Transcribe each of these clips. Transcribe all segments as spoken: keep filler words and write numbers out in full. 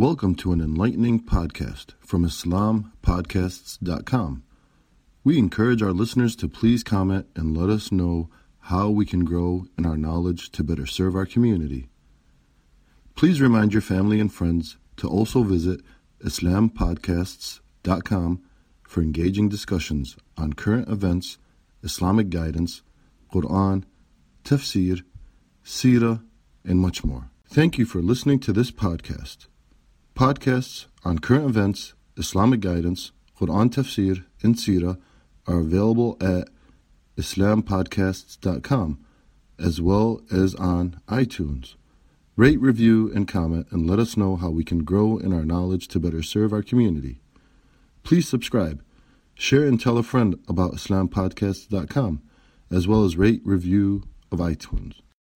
Welcome to an enlightening podcast from Islam Podcasts dot com. We encourage our listeners to please comment and let us know how we can grow in our knowledge to better serve our community. Please remind your family and friends to also visit Islam Podcasts dot com for engaging discussions on current events, Islamic guidance, Quran, tafsir, seerah, and much more. Thank you for listening to this podcast. Podcasts on current events, Islamic guidance, Quran tafsir, and seerah are available at Islam Podcasts dot com as well as on iTunes. Rate, review, and comment and let us know how we can grow in our knowledge to better serve our community. Please subscribe, share, and tell a friend about Islam Podcasts dot com as well as rate, review of iTunes.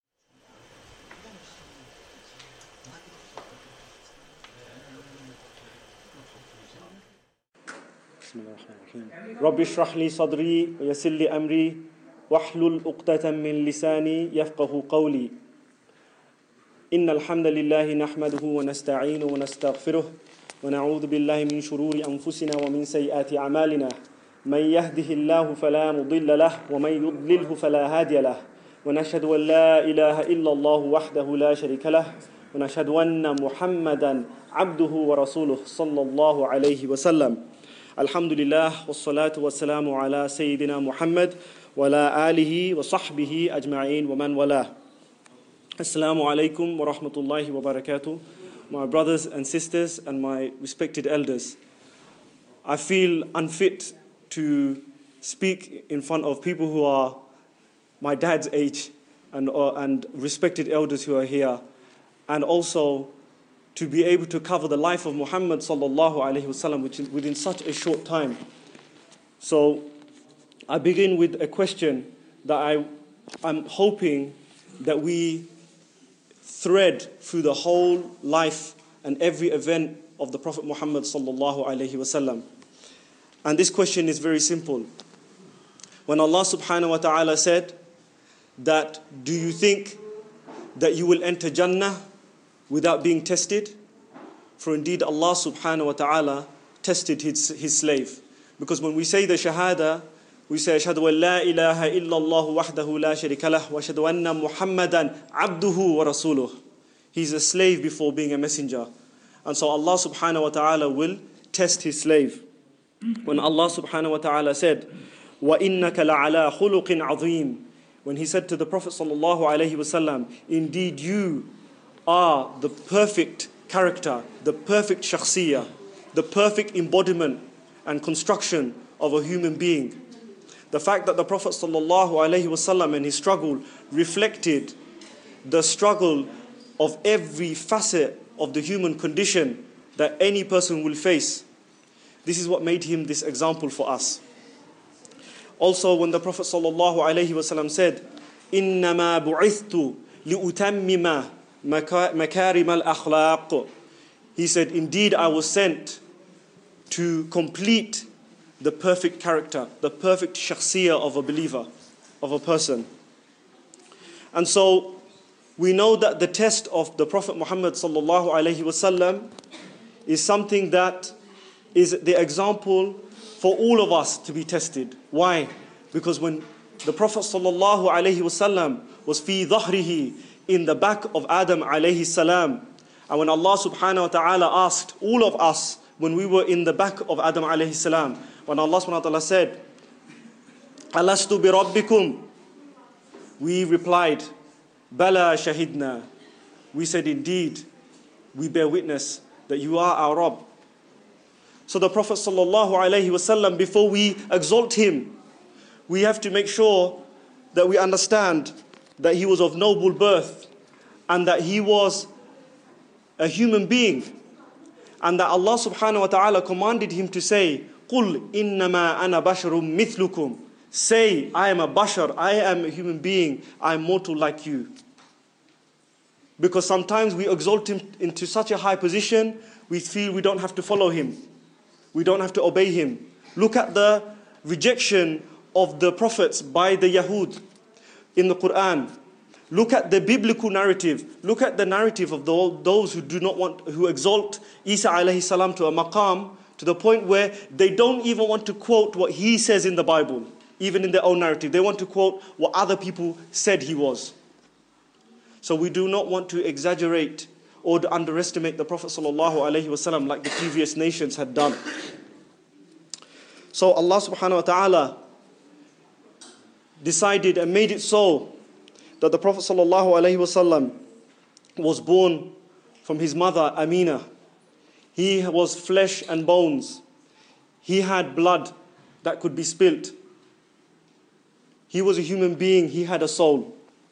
رب اشرح لي صدري ويسر لي أمري واحلل عقدة من لساني يفقه قولي إن الحمد لله نحمده ونستعينه ونستغفره ونعوذ بالله من شرور أنفسنا ومن سيئات أعمالنا من يهده الله فلا مضل له ومن يضلله فلا هادي له ونشهد أن لا إله إلا الله وحده لا شريك له ونشهد أن محمدا عبده ورسوله صلى الله عليه وسلم Alhamdulillah, wassalatu wassalamu ala Sayyidina Muhammad wa ala alihi wa sahbihi ajma'in wa man wala. Assalamu alaikum wa rahmatullahi wa barakatuh. My brothers and sisters and my respected elders. I feel unfit to speak in front of people who are my dad's age and, uh, and respected elders who are here, and also to be able to cover the life of Muhammad sallallahu alaihi wasallam within such a short time. So I begin with a question that I, I'm hoping that we thread through the whole life and every event of the Prophet Muhammad sallallahu alaihi wasallam. And this question is very simple. When Allah subhanahu wa ta'ala said that, do you think that you will enter Jannah without being tested? For indeed Allah subhanahu wa ta'ala tested his, his slave. Because when we say the shahada, we say ashhadu an la ilaha illallah wahdahu la sharika lah wa ashhadu anna Muhammadan abduhu wa rasuluh. He's a slave before being a messenger. And so Allah subhanahu wa ta'ala will test his slave. When Allah subhanahu wa ta'ala said, wa innaka la'ala khuluqin azim, when he said to the Prophet sallallahu alaihi wasallam, indeed you are the perfect character, the perfect shakhsiyah, the perfect embodiment and construction of a human being. The fact that the Prophet sallallahu alaihi wasallam and his struggle reflected the struggle of every facet of the human condition that any person will face. This is what made him this example for us. Also, when the Prophet sallallahu alaihi wasallam said, "Innama bu'ithtu li'utammima makarim al-akhlaq," he said, indeed I was sent to complete the perfect character, the perfect shakhsiyah of a believer, of a person. And so we know that the test of the Prophet Muhammad sallallahu alaihi wasallam is something that is the example for all of us to be tested. Why? Because when the Prophet sallallahu alaihi wasallam was fi dhahrihi, in the back of Adam alayhi salam, and when Allah subhanahu wa ta'ala asked all of us when we were in the back of Adam alayhi salam, when Allah subhanahu wa ta'ala said, Alastu bi rabbikum, we replied, Bala shahidna, we said indeed we bear witness that you are our Rabb. So the Prophet sallallahu alayhi wasallam, before we exalt him, we have to make sure that we understand that he was of noble birth and that he was a human being, and that Allah subhanahu wa ta'ala commanded him to say, قُلْ إِنَّمَا أَنَا بَشَرٌ مِثْلُكُمْ, say, I am a bashar, I am a human being, I am mortal like you. Because sometimes we exalt him into such a high position, we feel we don't have to follow him, we don't have to obey him. Look at the rejection of the prophets by the Yahud in the Quran. Look at the biblical narrative. Look at the narrative of the, those who do not want, who exalt Isa alayhi salam to a maqam, to the point where they don't even want to quote what he says in the Bible, even in their own narrative. They want to quote what other people said he was. So we do not want to exaggerate or to underestimate the Prophet sallallahu alaihi wasallam like the previous nations had done. So Allah subhanahu wa ta'ala decided and made it so that the Prophet sallallahu alaihi wasallam was born from his mother Amina. He was flesh and bones. He had blood that could be spilt. He was a human being. He had a soul.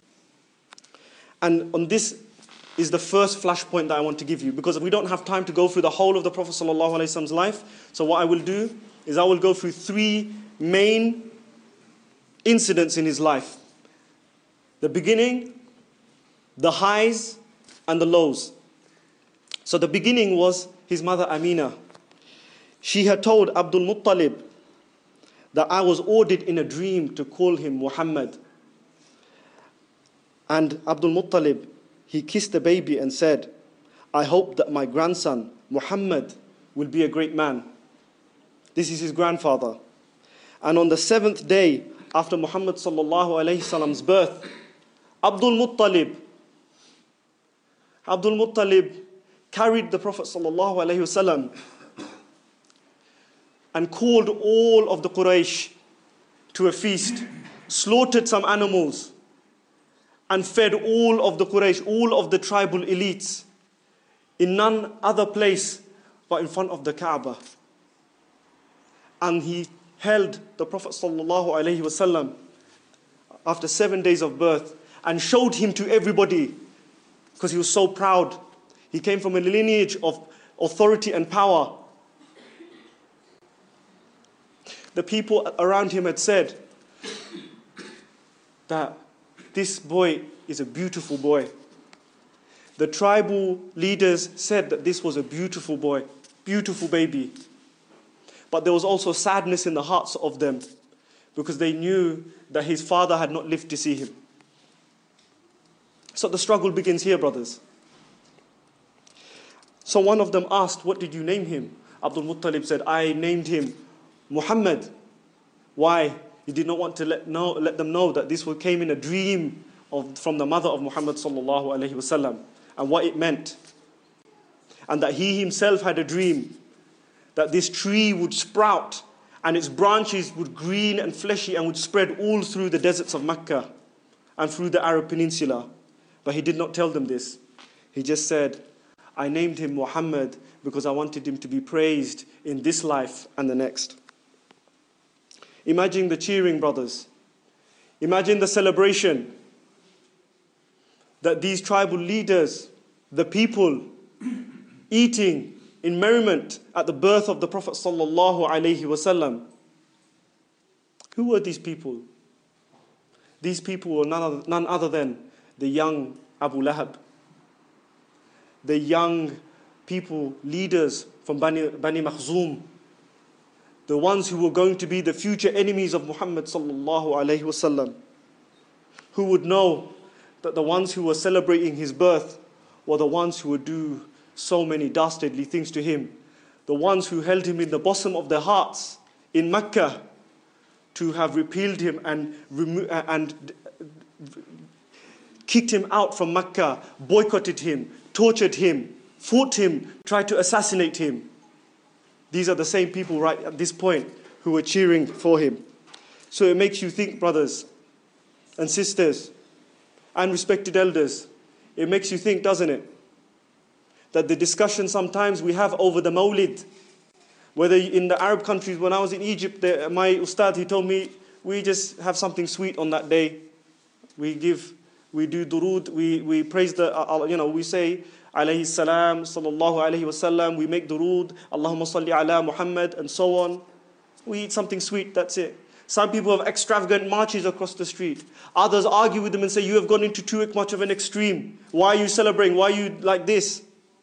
And on this is the first flashpoint that I want to give you, because we don't have time to go through the whole of the Prophet sallallahu alaihi wasallam's life. So what I will do is I will go through three main incidents in his life. The beginning, the highs, and the lows. So the beginning was his mother Amina. She had told Abdul Muttalib that I was ordered in a dream to call him Muhammad. And Abdul Muttalib, he kissed the baby and said, I hope that my grandson Muhammad will be a great man. This is his grandfather. And on the seventh day after Muhammad sallallahu alayhi salam's birth, Abdul Muttalib, Abdul Muttalib carried the Prophet sallallahu alayhi wasallam and called all of the Quraysh to a feast, slaughtered some animals, and fed all of the Quraysh, all of the tribal elites, in none other place but in front of the Kaaba. And he held the Prophet sallallahu alaihi wasallam after seven days of birth and showed him to everybody because he was so proud. He came from a lineage of authority and power. The people around him had said that this boy is a beautiful boy. The tribal leaders said that this was a beautiful boy, beautiful baby. But there was also sadness in the hearts of them because they knew that his father had not lived to see him. So the struggle begins here, brothers. So one of them asked, what did you name him? Abdul Muttalib said, I named him Muhammad. Why? He did not want to let, know, let them know that this came in a dream of, from the mother of Muhammad sallallahu alaihi wasallam and what it meant. And that he himself had a dream that this tree would sprout and its branches would green and fleshy and would spread all through the deserts of Mecca and through the Arab Peninsula. But he did not tell them this. He just said, I named him Muhammad because I wanted him to be praised in this life and the next. Imagine the cheering, brothers. Imagine the celebration that these tribal leaders, the people, eating in merriment at the birth of the Prophet sallallahu alaihi wasallam. Who were these people? These people were none other, none other than the young Abu Lahab, the young people, leaders from Bani, Bani Makhzum, the ones who were going to be the future enemies of Muhammad sallallahu alaihi wasallam, who would know that the ones who were celebrating his birth were the ones who would do so many dastardly things to him, the ones who held him in the bosom of their hearts in Mecca to have repealed him and remo- and kicked him out from Mecca, boycotted him, tortured him, fought him, tried to assassinate him. These are the same people right at this point who were cheering for him. So it makes you think, brothers and sisters and respected elders, it makes you think, doesn't it? That the discussion sometimes we have over the Mawlid, whether in the Arab countries, when I was in Egypt, the, my ustad, he told me, we just have something sweet on that day. We give, we do durood, we, we praise the, uh, you know, we say, alayhi salam, sallallahu alayhi wasallam, we make durood, Allahumma salli ala Muhammad, and so on. We eat something sweet, that's it. Some people have extravagant marches across the street. Others argue with them and say, you have gone into too much of an extreme. Why are you celebrating? Why are you like this?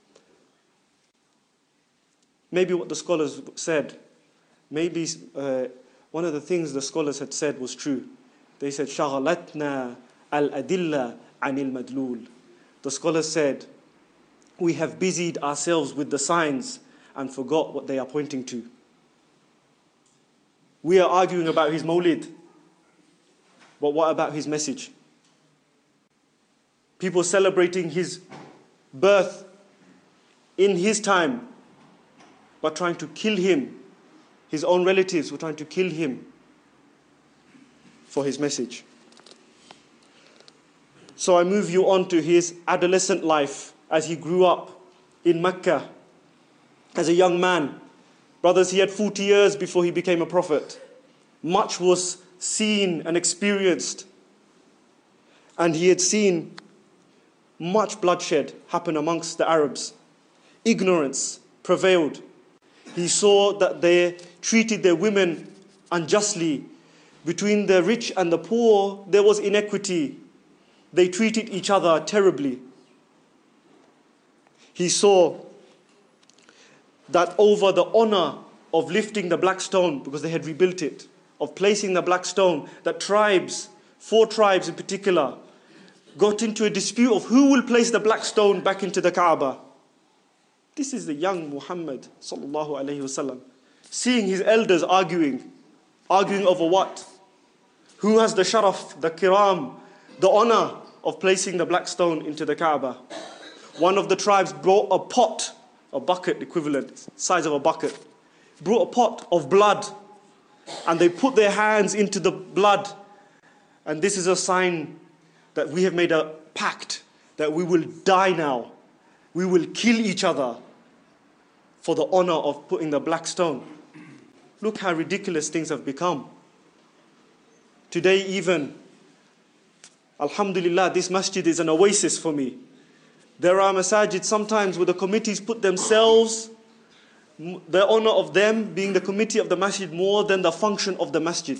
Maybe what the scholars said, maybe uh, one of the things the scholars had said was true. They said, شَغَلَتْنَا الْأَدِلَّةِ عَنِ الْمَدْلُولِ. The scholars said, we have busied ourselves with the signs and forgot what they are pointing to. We are arguing about his mawlid, but what about his message? People celebrating his birth in his time, but trying to kill him. His own relatives were trying to kill him for his message. So I move you on to his adolescent life as he grew up in Mecca as a young man. Brothers, he had forty years before he became a prophet. Much was seen and experienced. And he had seen much bloodshed happen amongst the Arabs. Ignorance prevailed. He saw that they treated their women unjustly. Between the rich and the poor, there was inequity. They treated each other terribly. He saw that over the honor of lifting the black stone, because they had rebuilt it, of placing the black stone, that tribes, four tribes in particular, got into a dispute of who will place the black stone back into the Kaaba. This is the young Muhammad sallallahu alaihi wasallam, seeing his elders arguing, arguing over what? Who has the sharaf, the kiram, the honor of placing the black stone into the Kaaba? One of the tribes brought a pot, a bucket equivalent, size of a bucket, brought a pot of blood, and they put their hands into the blood. And this is a sign that we have made a pact that we will die now. We will kill each other for the honor of putting the black stone. Look how ridiculous things have become. Today even, alhamdulillah, this masjid is an oasis for me. There are masajid sometimes where the committees put themselves, the honor of them being the committee of the masjid more than the function of the masjid.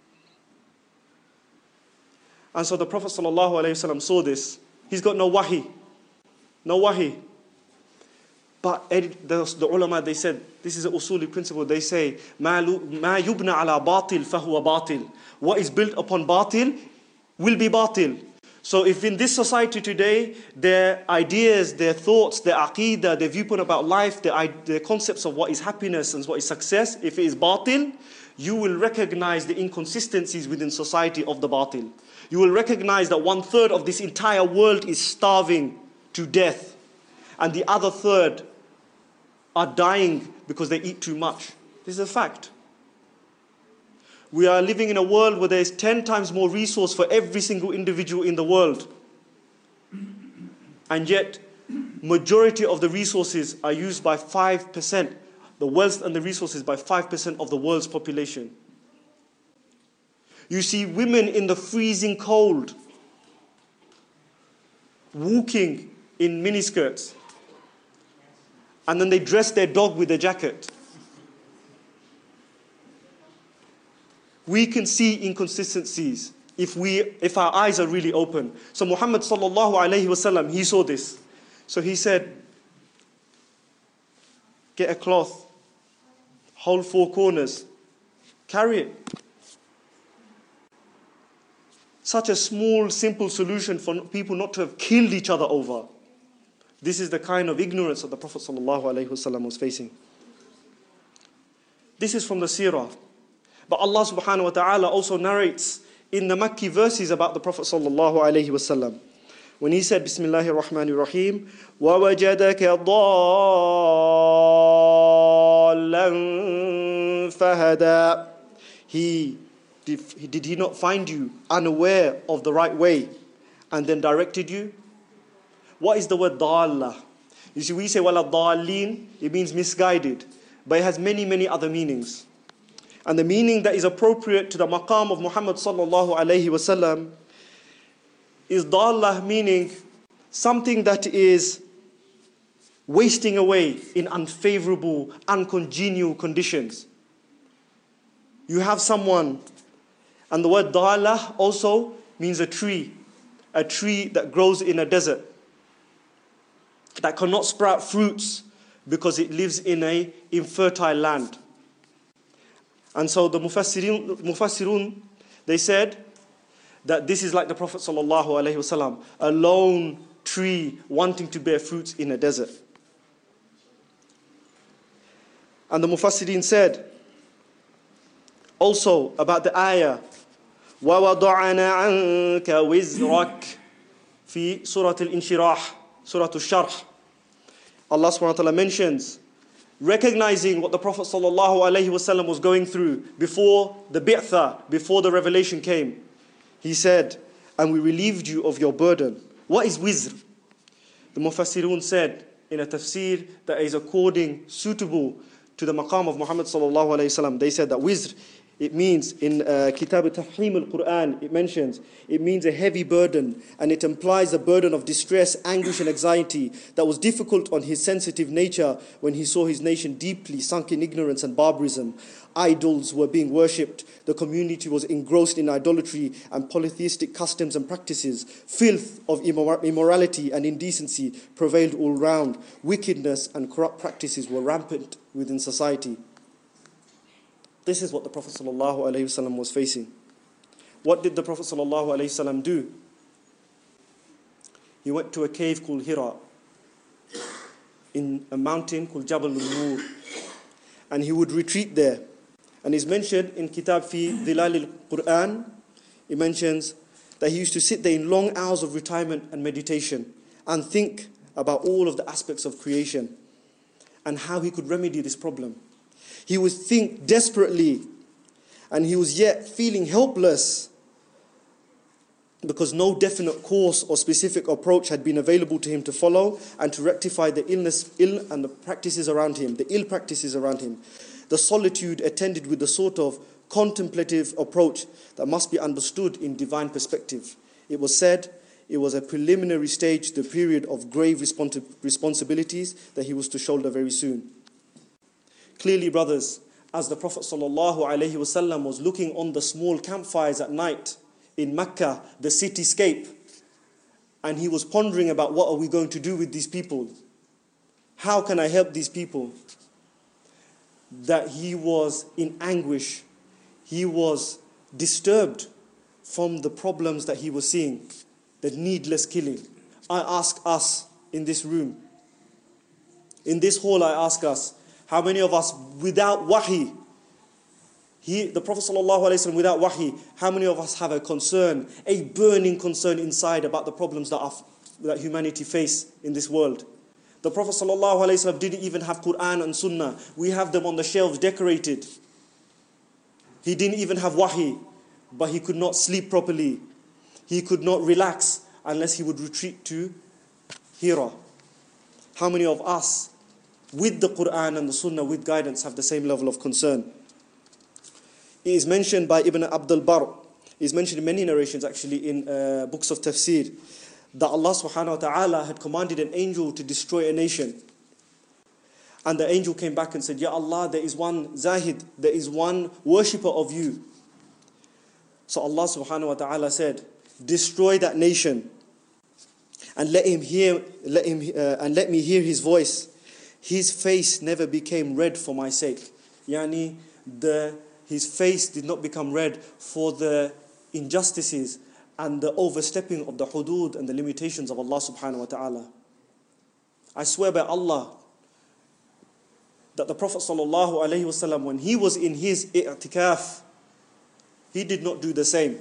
And so the Prophet ﷺ saw this. He's got no wahi. No wahi. But the, the ulama, they said, this is an usuli principle. They say, مَا يُبْنَى عَلَى بَاطِل فَهُوَ بَاطِل. What is built upon batil will be batil. So if in this society today, their ideas, their thoughts, their aqeedah, their viewpoint about life, their, their concepts of what is happiness and what is success, if it is batil, you will recognize the inconsistencies within society of the batil. You will recognize that one third of this entire world is starving to death, and the other third are dying because they eat too much. This is a fact. We are living in a world where there is ten times more resource for every single individual in the world. And yet, majority of the resources are used by five percent, the wealth and the resources by five percent of the world's population. You see women in the freezing cold, walking in miniskirts, and then they dress their dog with a jacket. We can see inconsistencies if we, if our eyes are really open. So Muhammad sallallahu alaihi wasallam, he saw this. So he said, get a cloth, hold four corners, carry it. Such a small, simple solution for people not to have killed each other over. This is the kind of ignorance that the Prophet sallallahu alaihi wasallam was facing. This is from the seerah. But Allah subhanahu wa ta'ala also narrates in the Makki verses about the Prophet sallallahu alaihi wasallam. When he said, Bismillahir Rahmanir Rahim, وَوَجَدَكَ ضَالًّا فَهَدَى. He did, did he not find you unaware of the right way and then directed you? What is the word dalla? You see, we say wala dallin, it means misguided, but it has many, many other meanings. And the meaning that is appropriate to the maqam of Muhammad sallallahu alaihi wasallam is dalla, meaning something that is wasting away in unfavorable, uncongenial conditions. You have someone, and the word dalla also means a tree, a tree that grows in a desert, that cannot sprout fruits because it lives in an infertile land. And so the Mufassirun, Mufassirun, they said that this is like the Prophet sallallahu alaihi wasallam, a lone tree wanting to bear fruits in a desert. And the Mufassirin said also about the ayah, وَوَضَعَنَا عَنْكَ وِزْرَكَ في Surah Al-Inshirah, Surah Al-Sharh. Allah subhanahu wa ta'ala mentions, recognizing what the Prophet sallallahu alaihi wasallam was going through before the bi'tha, before the revelation came. He said, and we relieved you of your burden. What is wizr? The Mufassirun said in a tafsir that is according, suitable to the maqam of Muhammad sallallahu alayhi wasallam. They said that wizr, it means in uh, Kitab al-Tafhim al-Quran, it mentions, it means a heavy burden, and it implies a burden of distress, anguish and anxiety that was difficult on his sensitive nature when he saw his nation deeply sunk in ignorance and barbarism. Idols were being worshipped, the community was engrossed in idolatry and polytheistic customs and practices. Filth of immor- immorality and indecency prevailed all round. Wickedness and corrupt practices were rampant within society. This is what the Prophet ﷺ was facing. What did the Prophet ﷺ do? He went to a cave called Hira, in a mountain called Jabal al-Nur, and he would retreat there. And it's mentioned in Kitab fi Dhilal al-Quran, it mentions that he used to sit there in long hours of retirement and meditation and think about all of the aspects of creation and how he could remedy this problem. He would think desperately, and he was yet feeling helpless because no definite course or specific approach had been available to him to follow and to rectify the illness, ill and the practices around him, the ill practices around him. The solitude attended with the sort of contemplative approach that must be understood in divine perspective. It was said it was a preliminary stage, the period of grave respons- responsibilities that he was to shoulder very soon. Clearly, brothers, as the Prophet ﷺ was looking on the small campfires at night in Mecca, the cityscape, and he was pondering about what are we going to do with these people? How can I help these people? That he was in anguish. He was disturbed from the problems that he was seeing, the needless killing. I ask us in this room, in this hall I ask us, how many of us without wahi, he, the Prophet ﷺ without wahi, how many of us have a concern, a burning concern inside about the problems that, are, that humanity face in this world? The Prophet ﷺ didn't even have Quran and Sunnah. We have them on the shelves decorated. He didn't even have wahi, but he could not sleep properly. He could not relax unless he would retreat to Hira. How many of us with the Quran and the Sunnah, with guidance, have the same level of concern? It is mentioned by Ibn Abdul Barr, it is mentioned in many narrations actually in uh, books of tafsir, that Allah subhanahu wa ta'ala had commanded an angel to destroy a nation. And the angel came back and said, Ya Allah, there is one Zahid, there is one worshipper of you. So Allah subhanahu wa ta'ala said, destroy that nation and let him hear, let him uh, and let me hear his voice. His face never became red for my sake. Yani, the, his face did not become red for the injustices and the overstepping of the hudud and the limitations of Allah subhanahu wa ta'ala. I swear by Allah that the Prophet sallallahu alaihi wasallam, when he was in his i'tikaf, he did not do the same.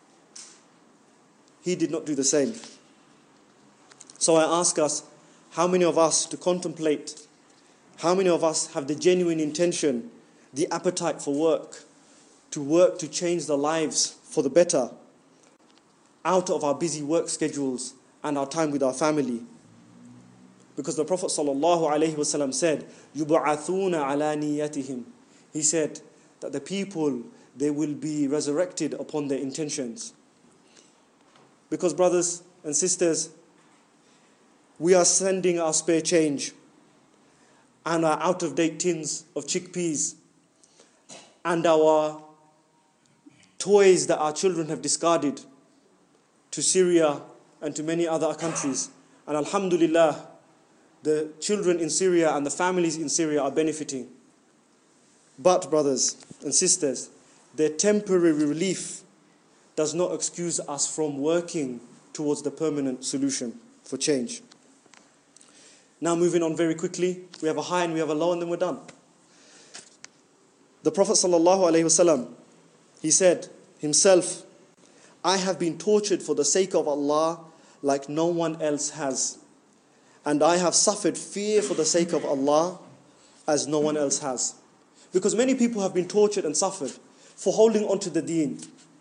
He did not do the same. So I ask us, how many of us to contemplate, how many of us have the genuine intention, the appetite for work, to work to change the lives for the better, out of our busy work schedules and our time with our family? Because the Prophet ﷺ said, يُبْعَثُونَ عَلَى نِيَّتِهِمْ. He said that the people, they will be resurrected upon their intentions. Because brothers and sisters, we are sending our spare change and our out-of-date tins of chickpeas and our toys that our children have discarded to Syria and to many other countries. And alhamdulillah, the children in Syria and the families in Syria are benefiting. But brothers and sisters, their temporary relief does not excuse us from working towards the permanent solution for change. Now moving on very quickly, we have a high and we have a low and then we're done. The Prophet sallallahu alaihi wasallam, he said himself, I have been tortured for the sake of Allah like no one else has. And I have suffered fear for the sake of Allah as no one else has. Because many people have been tortured and suffered for holding on to the deen,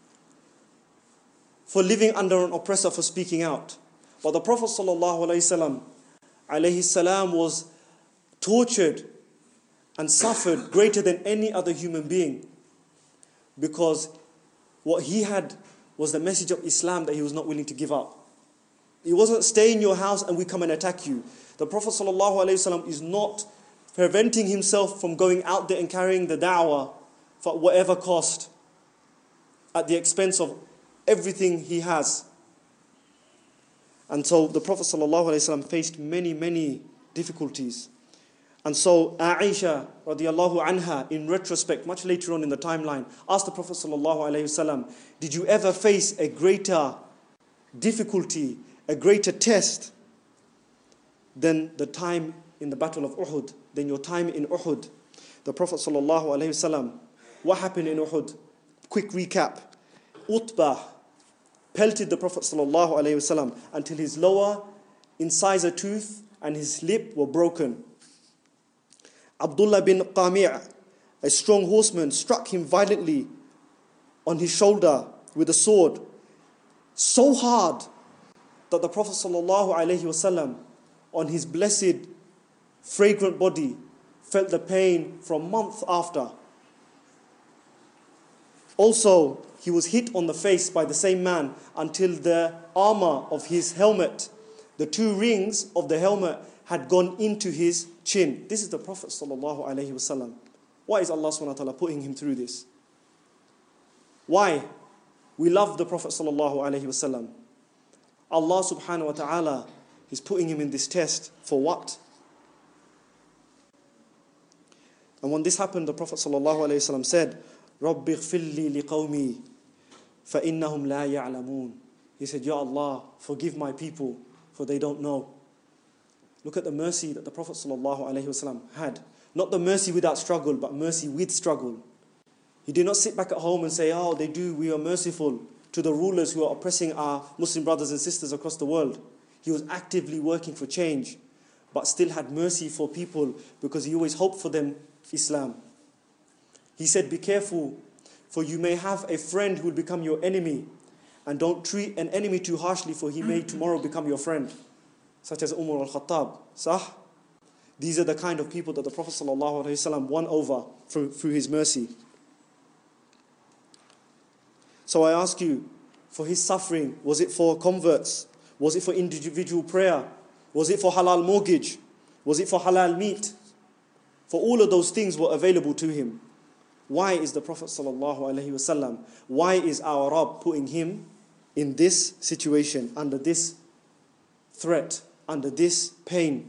for living under an oppressor, for speaking out. But the Prophet sallallahu alaihi wasallam, alayhi salam, was tortured and suffered greater than any other human being, because what he had was the message of Islam that he was not willing to give up. He wasn't stay in your house and we come and attack you. The Prophet ﷺ is not preventing himself from going out there and carrying the da'wah for whatever cost, at the expense of everything he has. And so the Prophet ﷺ faced many, many difficulties. And so Aisha radiallahu anha, in retrospect, much later on in the timeline, asked the Prophet sallallahu alaihi wasallam, did you ever face a greater difficulty, a greater test than the time in the Battle of Uhud, than your time in Uhud? The Prophet sallallahu alaihi wasallam, what happened in Uhud? Quick recap. Utbah pelted the Prophet sallallahu alaihi wasallam until his lower incisor tooth and his lip were broken. Abdullah bin Qami', a strong horseman, struck him violently on his shoulder with a sword, so hard that the Prophet ﷺ, on his blessed, fragrant body, felt the pain for a month after. Also, he was hit on the face by the same man until the armor of his helmet, the two rings of the helmet, had gone into his chin. This is the Prophet sallallahu alaihi wasallam. Why is Allah subhanahu wa ta'ala putting him through this? Why? We love the Prophet sallallahu alaihi wasallam. Allah subhanahu wa ta'ala is putting him in this test for what? And when this happened, the Prophet sallallahu alaihi wasallam said, "Rabbi ighfir li liqawmi fa innahum la ya'lamun." He said, Ya Allah, forgive my people, for they don't know. Look at the mercy that the Prophet ﷺ had. Not the mercy without struggle, but mercy with struggle. He did not sit back at home and say, oh, they do, we are merciful to the rulers who are oppressing our Muslim brothers and sisters across the world. He was actively working for change, but still had mercy for people because he always hoped for them Islam. He said, be careful, for you may have a friend who will become your enemy, and don't treat an enemy too harshly, for he may tomorrow become your friend. Such as Umar al-Khattab. Sah? These are the kind of people that the Prophet ﷺ won over through, through his mercy. So I ask you, for his suffering, was it for converts? Was it for individual prayer? Was it for halal mortgage? Was it for halal meat? For all of those things were available to him. Why is the Prophet ﷺ, why is our Rabb putting him in this situation, under this threat, under this pain?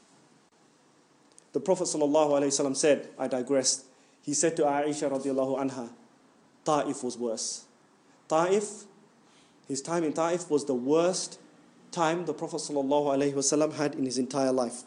The Prophet ﷺ said, I digressed, he said to Aisha radiallahu anha, Ta'if was worse. Ta'if, his time in Ta'if was the worst time the Prophet ﷺ had in his entire life.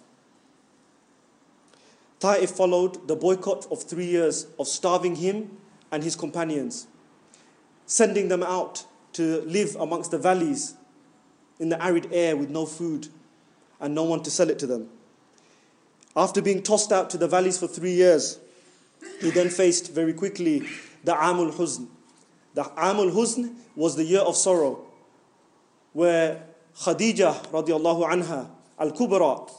Ta'if followed the boycott of three years of starving him and his companions, sending them out to live amongst the valleys in the arid air with no food and no one to sell it to them. After being tossed out to the valleys for three years, he then faced very quickly the Amul Huzn. The Amul Huzn was the year of sorrow, where Khadija radiallahu anha, al-Kubra,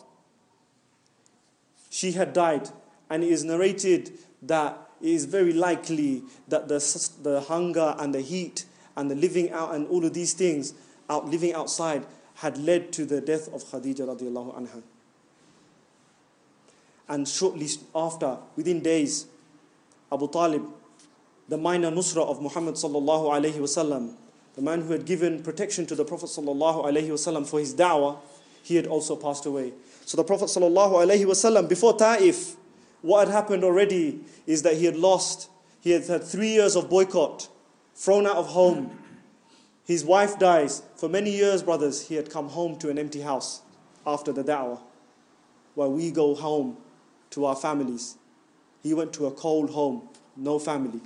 she had died, and it is narrated that it is very likely that the, the hunger and the heat and the living out and all of these things, out living outside, had led to the death of Khadija radiallahu anha. And shortly after, within days, Abu Talib, the minor Nusra of Muhammad sallallahu alayhi wasallam, the man who had given protection to the Prophet sallallahu alayhi wasallam for his da'wah, he had also passed away. So the Prophet sallallahu alayhi wasallam, before Ta'if, what had happened already is that he had lost, he had had three years of boycott, thrown out of home, His wife dies. For many years, brothers, he had come home to an empty house after the da'wah, where we go home to our families. He went to a cold home, no family.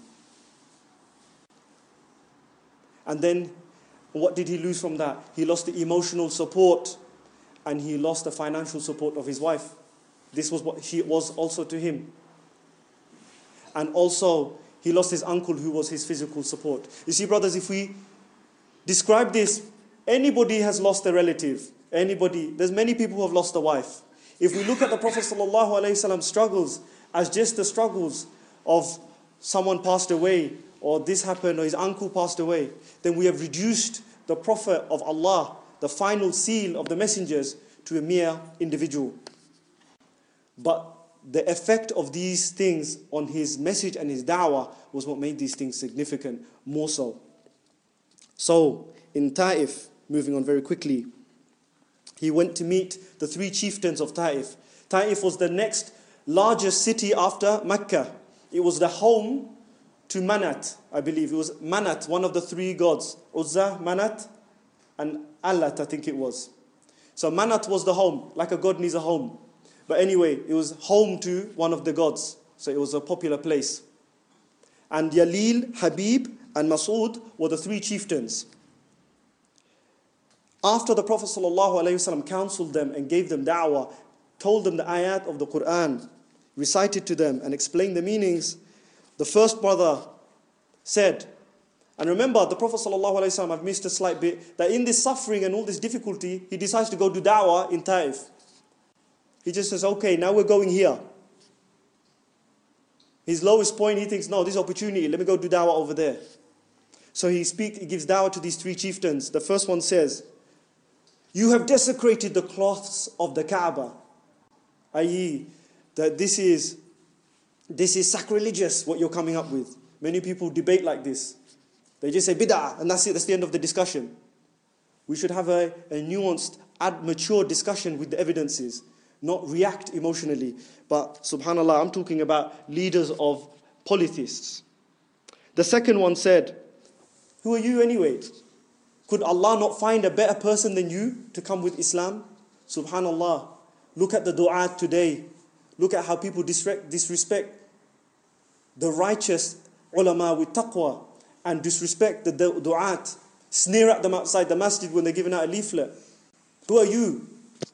And then, what did he lose from that? He lost the emotional support, and he lost the financial support of his wife. This was what she was also to him. And also, he lost his uncle, who was his physical support. You see, brothers, if we describe this, anybody has lost a relative. Anybody, there's many people who have lost a wife. If we look at the Prophet ﷺ's struggles as just the struggles of someone passed away, or this happened, or his uncle passed away, then we have reduced the Prophet of Allah, the final seal of the messengers, to a mere individual. But the effect of these things on his message and his da'wah was what made these things significant, more so. So, in Ta'if, moving on very quickly, he went to meet the three chieftains of Ta'if. Ta'if was the next largest city after Mecca. It was the home to Manat, I believe. It was Manat, one of the three gods. Uzza, Manat, and Allat, I think it was. So Manat was the home, like a god needs a home. But anyway, it was home to one of the gods. So it was a popular place. And Yalil, Habib, and Mas'ud were the three chieftains. After the Prophet ﷺ counseled them and gave them da'wah, told them the ayat of the Quran, recited to them and explained the meanings, the first brother said, and remember, the Prophet ﷺ, I've missed a slight bit, that in this suffering and all this difficulty, he decides to go do da'wah in Ta'if. He just says, okay, now we're going here. His lowest point, he thinks, no, this opportunity, let me go do da'wah over there. So he speak, he gives da'wah to these three chieftains. The first one says, you have desecrated the cloths of the Kaaba. that is, that this is, this is sacrilegious, what you're coming up with. Many people debate like this. They just say bid'ah, and that's it, that's the end of the discussion. We should have a, a nuanced, mature discussion with the evidences, not react emotionally. But subhanAllah, I'm talking about leaders of polytheists. The second one said, who are you anyway? Could Allah not find a better person than you to come with Islam? Subhanallah. Look at the du'at today. Look at how people disrespect the righteous ulama with taqwa and disrespect the du'at. Sneer at them outside the masjid when they're giving out a leaflet. Who are you?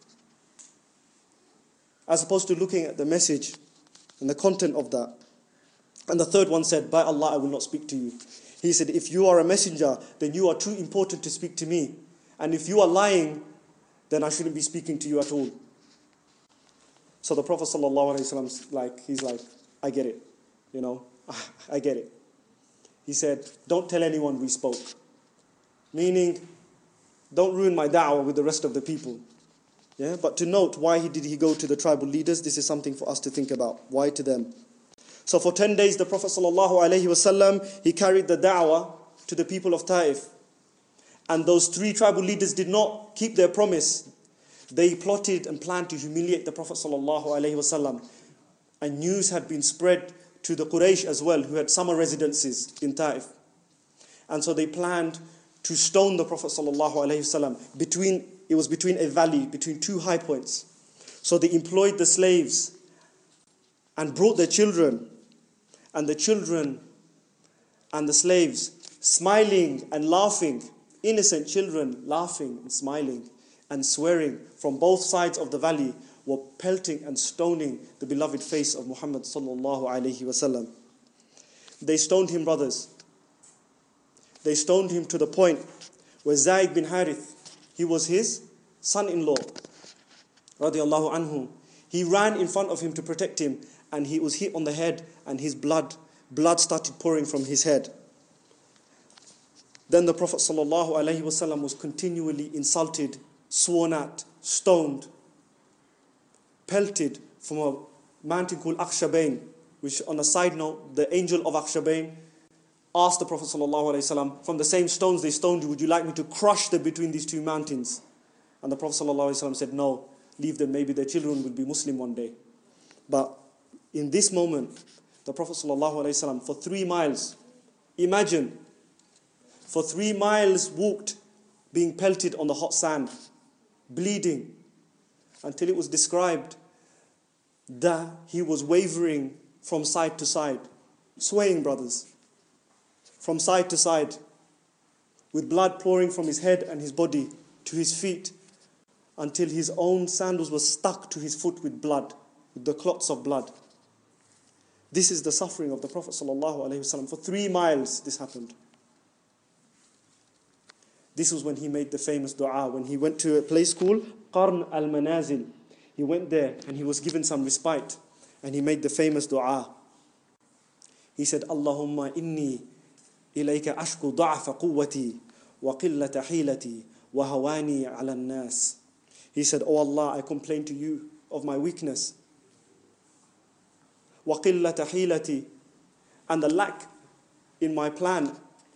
As opposed to looking at the message and the content of that. And the third one said, by Allah, I will not speak to you. He said, if you are a messenger, then you are too important to speak to me. And if you are lying, then I shouldn't be speaking to you at all. So the Prophet ﷺ, like, he's like, I get it. You know, I get it. He said, don't tell anyone we spoke. Meaning, don't ruin my da'wah with the rest of the people. Yeah, but to note, why he did he go to the tribal leaders? This is something for us to think about. Why to them? So for ten days, the Prophet ﷺ, he carried the da'wah to the people of Ta'if. And those three tribal leaders did not keep their promise. They plotted and planned to humiliate the Prophet ﷺ. And news had been spread to the Quraysh as well, who had summer residences in Ta'if. And so they planned to stone the Prophet ﷺ. Between, it was between a valley, between two high points. So they employed the slaves and brought their children. And the children and the slaves smiling and laughing, innocent children laughing and smiling and swearing from both sides of the valley, were pelting and stoning the beloved face of Muhammad sallallahu alaihi wasallam. They stoned him, brothers. They stoned him to the point where Zayd bin Harith, he was his son-in-law, radiallahu anhu. He ran in front of him to protect him, and he was hit on the head, and his blood, blood started pouring from his head. Then the Prophet sallallahu alaihi wasallam was continually insulted, sworn at, stoned, pelted from a mountain called Akhshabain, which, on a side note, the angel of Akhshabain asked the Prophet ﷺ, from the same stones they stoned you, would you like me to crush them between these two mountains? And the Prophet ﷺ said, no, leave them, maybe their children will be Muslim one day. But in this moment, the Prophet ﷺ, for three miles, imagine, For three miles walked, being pelted on the hot sand, bleeding, until it was described that he was wavering from side to side, swaying, brothers, from side to side, with blood pouring from his head and his body to his feet, until his own sandals were stuck to his foot with blood, with the clots of blood. This is the suffering of the Prophet ﷺ. For three miles this happened. This was when he made the famous dua, when he went to a place called Qarn al-Manazil. He went there and he was given some respite, and he made the famous dua. He said, Allahumma inni ilayka ashku da'fa quwwati wa qillata hilati wa hawani ala nas. He said, Oh Allah, I complain to you of my weakness, wa qillata hilati, and the lack in my plan.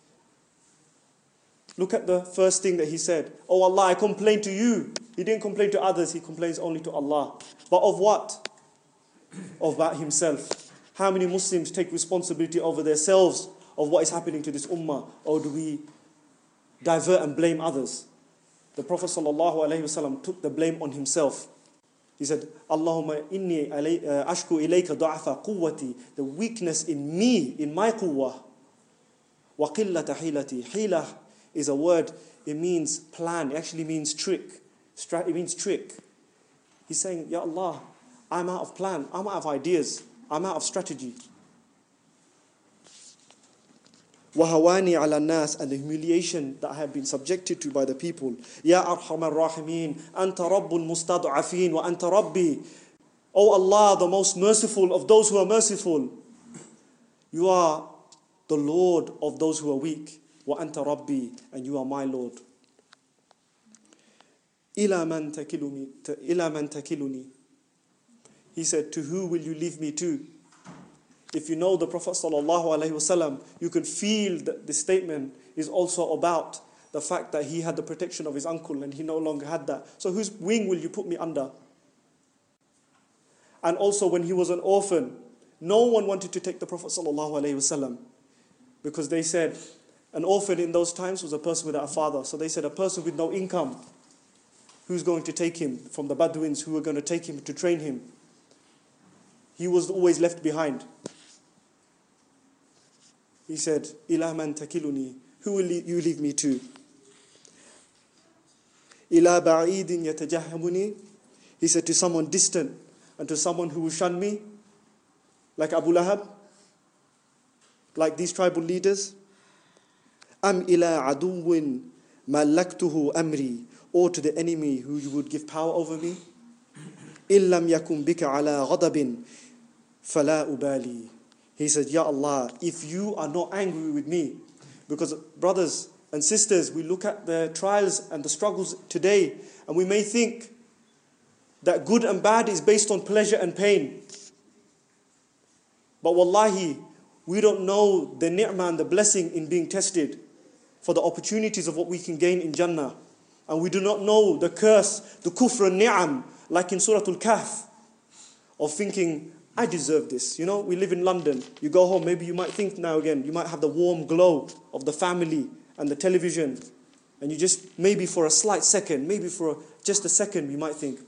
Look at the first thing that he said. Oh Allah, I complain to you. He didn't complain to others, he complains only to Allah. But of what? Of about himself. How many Muslims take responsibility over themselves of what is happening to this ummah? Or do we divert and blame others? The Prophet ﷺ took the blame on himself. He said, Allahumma inni ashku ilayka da'afa quwwati, the weakness in me, in my quwwah. Wa qillata hilati. Hilah is a word, it means plan, it actually means trick. It means trick. He's saying, Ya Allah, I'm out of plan, I'm out of ideas, I'm out of strategy. Wahawani ala nas, and the humiliation that I have been subjected to by the people. Ya arhamar rahimin, anta rabbul mustad'afin wa anta rabbi. O Allah, the most merciful of those who are merciful. You are the Lord of those who are weak. Wa anta rabbi, and you are my Lord. Ila man takiluni, ila man takiluni. He said, to who will you leave me to? If you know the Prophet ﷺ, you can feel that this statement is also about the fact that he had the protection of his uncle and he no longer had that. So whose wing will you put me under? And also when he was an orphan, no one wanted to take the Prophet ﷺ because they said an orphan in those times was a person without a father. So they said a person with no income, who's going to take him from the Bedouins who were going to take him to train him? He was always left behind. He said, Ila man takiluni, who will you leave me to? Ila ba'idin yatajahamuni. He said, to someone distant and to someone who will shun me, like Abu Lahab, like these tribal leaders. Am ila aduwin malaktuhu amri, or to the enemy who you would give power over me. Illam yakum bika ala ghadabin fala ubali. He said, Ya Allah, if you are not angry with me, because brothers and sisters, we look at the trials and the struggles today, and we may think that good and bad is based on pleasure and pain. But wallahi, we don't know the ni'mah and the blessing in being tested for the opportunities of what we can gain in Jannah. And we do not know the curse, the kufr and ni'am, like in Surah Al-Kahf, of thinking, I deserve this. You know, we live in London. You go home, maybe you might think now again, you might have the warm glow of the family and the television. And you just, maybe for a slight second, maybe for a, just a second, you might think,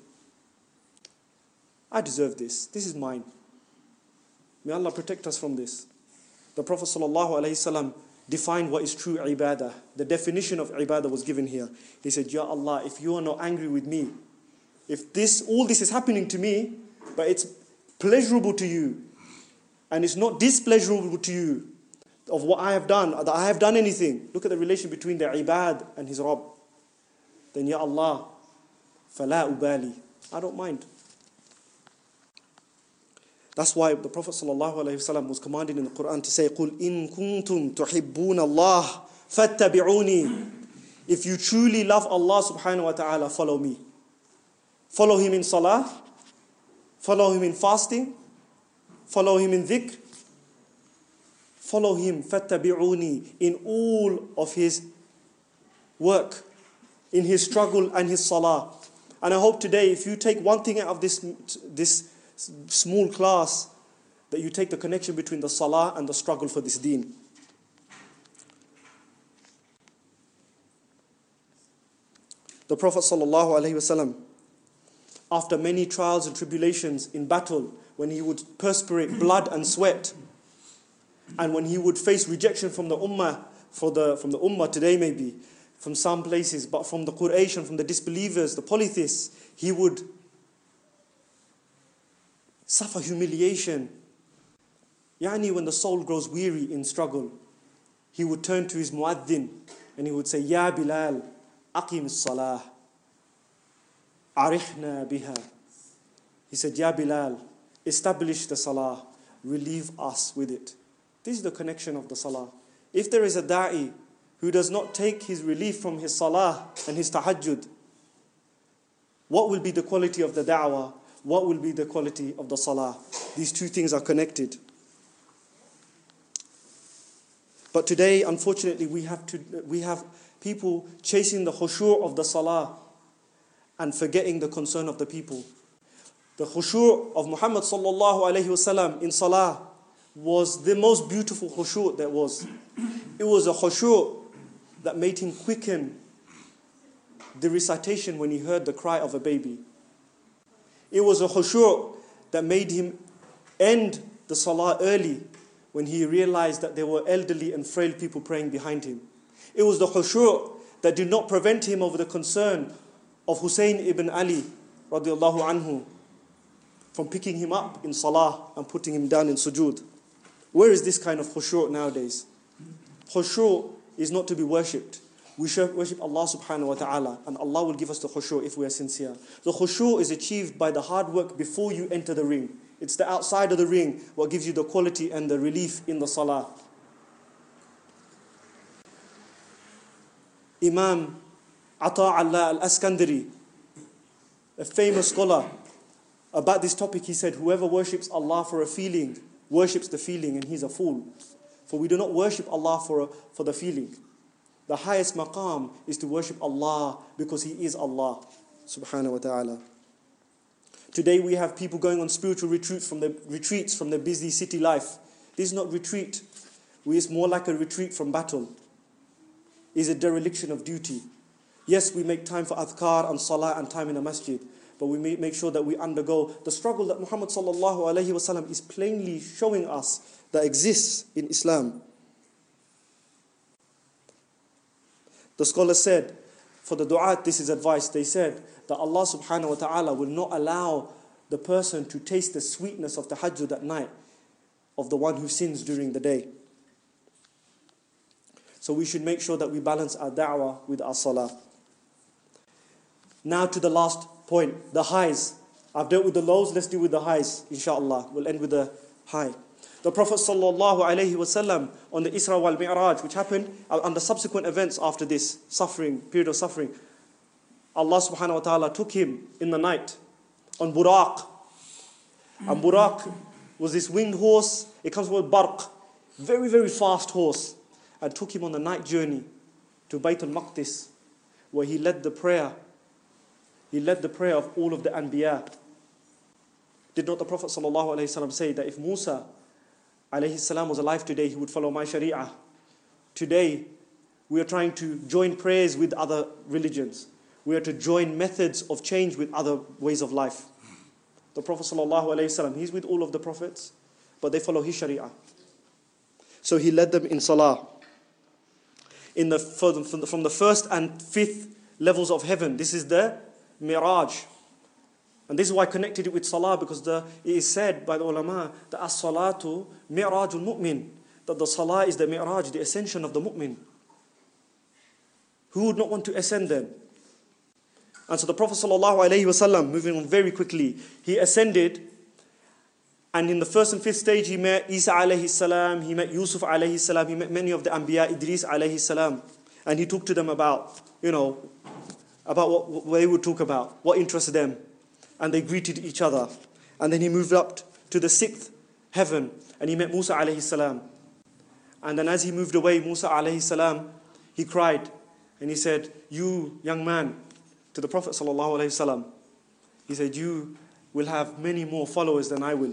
I deserve this. This is mine. May Allah protect us from this. The Prophet ﷺ defined what is true ibadah. The definition of ibadah was given here. He said, Ya Allah, if you are not angry with me, if this, all this is happening to me, but it's pleasurable to you, and it's not displeasurable to you of what I have done, that I have done anything. Look at the relation between the ibad and his Rabb. Then, Ya Allah, fala ubali, I don't mind. That's why the Prophet ﷺ was commanded in the Quran to say, قُلْ إِن كُنْتُمْ تُحِبُّونَ اللَّهِ فَاتَّبِعُونِي. If you truly love Allah subhanahu wa ta'ala, follow me. Follow him in salah, follow him in fasting, follow him in dhikr, follow him, فَاتَّبِعُونِي, in all of his work, in his struggle and his salah. And I hope today, if you take one thing out of this, this small class, that you take the connection between the salah and the struggle for this deen. The Prophet ﷺ, after many trials and tribulations in battle, when he would perspirate blood and sweat, and when he would face rejection from the ummah, for the, from the ummah today maybe, from some places, but from the Quraysh and from the disbelievers, the polytheists, he would suffer humiliation. Yani when the soul grows weary in struggle, he would turn to his muaddin and he would say, Ya Bilal, aqim as-salah, arihna biha. He said, Ya Bilal, establish the salah, relieve us with it. This is the connection of the salah. If there is a da'i who does not take his relief from his salah and his tahajjud, what will be the quality of the da'wah? What will be the quality of the salah? These two things are connected. But today, unfortunately, we have to we have people chasing the khushu' of the salah and forgetting the concern of the people. The khushu' of Muhammad sallallahu alayhi wasallam in salah was the most beautiful khushu' there was. It was a khushu' that made him quicken the recitation when he heard the cry of a baby. It was a khushu' that made him end the salah early when he realized that there were elderly and frail people praying behind him. It was the khushu' that did not prevent him of the concern of Hussein ibn Ali radiallahu anhu from picking him up in salah and putting him down in sujood. Where is this kind of khushu' nowadays? Khushu' is not to be worshipped. We should worship Allah subhanahu wa ta'ala, and Allah will give us the khushu' if we are sincere. The khushu' is achieved by the hard work before you enter the ring. It's the outside of the ring what gives you the quality and the relief in the salah. Imam Ata Allah al-Askandari, a famous scholar, about this topic, he said, whoever worships Allah for a feeling, worships the feeling, and he's a fool. For we do not worship Allah for, a, for the feeling. The highest maqam is to worship Allah because He is Allah subhanahu wa ta'ala. Today we have people going on spiritual retreats from the retreats from their busy city life. This is not retreat. It's more like a retreat from battle. It's a dereliction of duty. Yes, we make time for adhkar and salah and time in the masjid, but we make sure that we undergo the struggle that Muhammad sallallahu alayhi wa sallam is plainly showing us that exists in Islam. The scholars said, for the du'at, this is advice. They said that Allah subhanahu wa ta'ala will not allow the person to taste the sweetness of tahajjud at night of the one who sins during the day. So we should make sure that we balance our da'wah with our salah. Now to the last point, the highs. I've dealt with the lows, let's deal with the highs, inshallah. We'll end with the high. The Prophet sallallahu alaihi wasallam on the Isra wal Mi'raj, which happened and the subsequent events after this suffering, period of suffering, Allah subhanahu wa ta'ala took him in the night on Buraq. And Buraq was this winged horse, it comes from Barq, very, very fast horse, and took him on the night journey to Bayt al-Maqdis, where he led the prayer. He led the prayer of all of the Anbiya. Did not the Prophet sallallahu alaihi wasallam say that if Musa alayhi salam was alive today, he would follow my sharia? Today, we are trying to join prayers with other religions. We are to join methods of change with other ways of life. The Prophet sallallahu alaihi wasallam, he's with all of the prophets, but they follow his sharia. So he led them in salah. In the, from the, from the first and fifth levels of heaven, this is the Miraj. And this is why I connected it with salah, because the, it is said by the ulama that as-salatu mi'rajul mu'min, that the salah is the mi'raj, the ascension of the mu'min. Who would not want to ascend then? And so the Prophet sallallahu alaihi wasallam, moving on very quickly, he ascended, and in the first and fifth stage he met Isa alayhi salam, he met Yusuf alayhi salam, he met many of the Anbiya, Idris alayhi salam, and he talked to them about, you know, about what, what they would talk about, what interested them. And they greeted each other. And then he moved up to the sixth heaven and he met Musa alayhi salam. And then as he moved away, Musa alayhi salam, he cried and he said, you young man, to the Prophet sallallahu alayhi salam, he said, you will have many more followers than I will.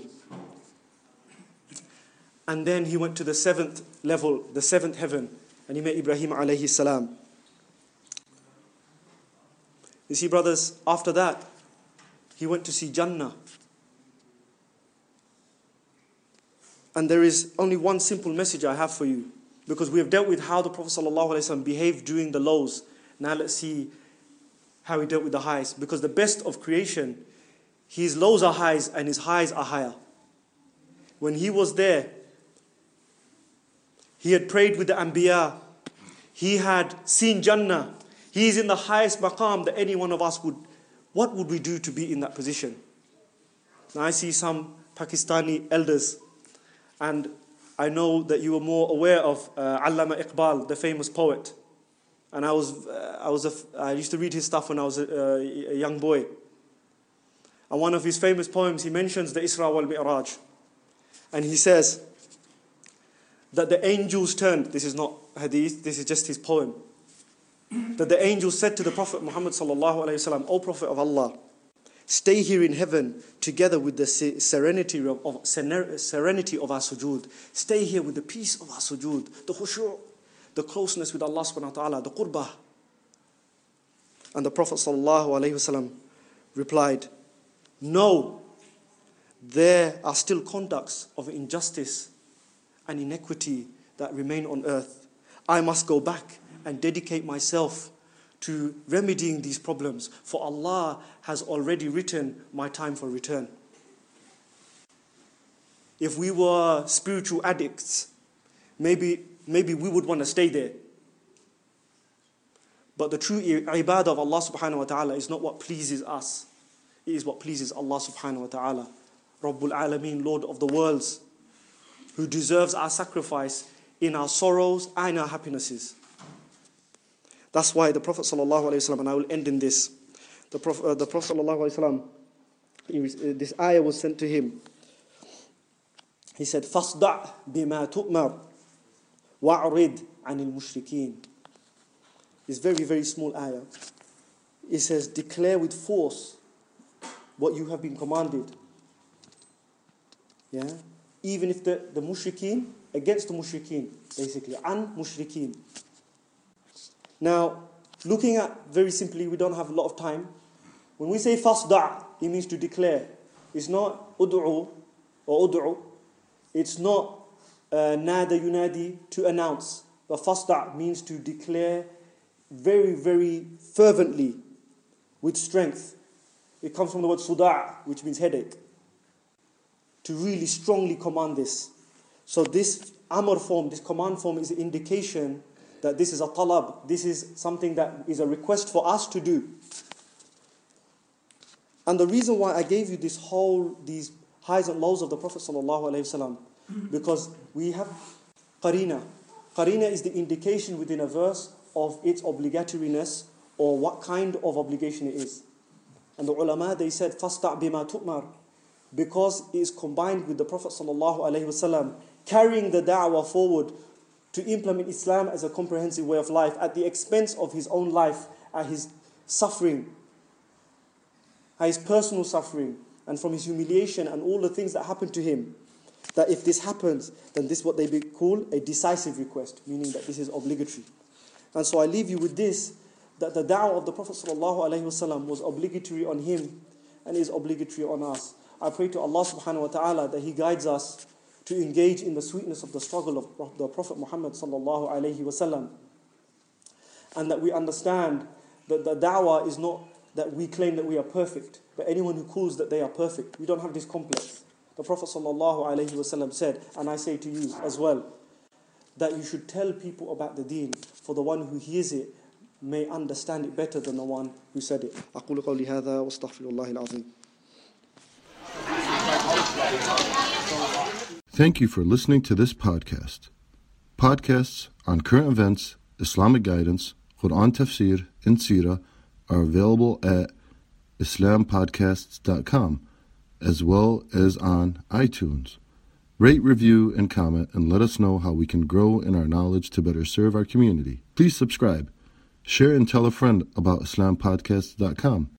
And then he went to the seventh level, the seventh heaven, and he met Ibrahim alayhi salam. You see, brothers, after that, he went to see Jannah. And there is only one simple message I have for you, because we have dealt with how the Prophet ﷺ behaved during the lows. Now let's see how he dealt with the highs. Because the best of creation, his lows are highs and his highs are higher. When he was there, he had prayed with the Anbiya. He had seen Jannah. He is in the highest maqam that any one of us would. What would we do to be in that position? Now I see some Pakistani elders, and I know that you are more aware of uh, Allama Iqbal, the famous poet. And I was, uh, I was, a, I used to read his stuff when I was a, a young boy. And one of his famous poems, he mentions the Isra wal Mi'raj, and he says that the angels turned. This is not hadith. This is just his poem. That the angels said to the Prophet Muhammad sallallahu alaihi wasallam, "O Prophet of Allah, stay here in heaven together with the serenity of, of serenity of our sujood. Stay here with the peace of our sujood, the khushu', the closeness with Allah subhanahu wa ta'ala, the qurbah." And the Prophet sallallahu alaihi wasallam replied, "No, there are still conducts of injustice and inequity that remain on earth. I must go back and dedicate myself to remedying these problems, for Allah has already written my time for return." If we were spiritual addicts, maybe, maybe we would want to stay there. But the true ibadah of Allah subhanahu wa ta'ala is not what pleases us. It is what pleases Allah subhanahu wa ta'ala, Rabbul Alameen, Lord of the worlds, who deserves our sacrifice in our sorrows and our happinesses. That's why the Prophet sallallahu alaihi wasallam, and I will end in this, the Prophet, uh, the Prophet sallallahu alaihi wasallam, this ayah was sent to him. He said, "Fasda' bima tu'mar wa'rid 'anil mushrikeen." It's very, very small ayah. It says, declare with force what you have been commanded. Yeah? Even if the, the mushrikeen, against the mushrikeen, basically, an mushrikeen. Now, looking at, very simply, we don't have a lot of time. When we say fasda', it means to declare. It's not ud'u or ud'u. It's not uh, nada yunadi, to announce. But fasda' means to declare very, very fervently, with strength. It comes from the word suda', which means headache. To really strongly command this. So this amr form, this command form, is an indication that this is a talab, this is something that is a request for us to do. And the reason why I gave you this whole, these highs and lows of the Prophet sallallahu alaihi wasallam, because we have qarina. Qarina is the indication within a verse of its obligatoriness, or what kind of obligation it is. And the ulama, they said, "Fasta' bima tu'mar," because it is combined with the Prophet sallallahu alaihi wasallam carrying the da'wah forward to implement Islam as a comprehensive way of life at the expense of his own life, at his suffering, at his personal suffering, and from his humiliation and all the things that happened to him. That if this happens, then this is what they call a decisive request, meaning that this is obligatory. And so I leave you with this, that the da'wah of the Prophet ﷺ was obligatory on him and is obligatory on us. I pray to Allah subhanahu wa ta'ala that He guides us to engage in the sweetness of the struggle of the Prophet Muhammad sallallahu alaihi wasallam, and that we understand that the da'wah is not that we claim that we are perfect, but anyone who calls that they are perfect. We don't have this complex. The Prophet sallallahu alaihi wasallam said, and I say to you as well, that you should tell people about the deen, for the one who hears it may understand it better than the one who said it. أقول قولي هذا واستغفر الله العظيم. Thank you for listening to this podcast. Podcasts on current events, Islamic guidance, Quran tafsir, and seerah are available at islam podcasts dot com, as well as on iTunes. Rate, review, and comment, and let us know how we can grow in our knowledge to better serve our community. Please subscribe, share, and tell a friend about islam podcasts dot com.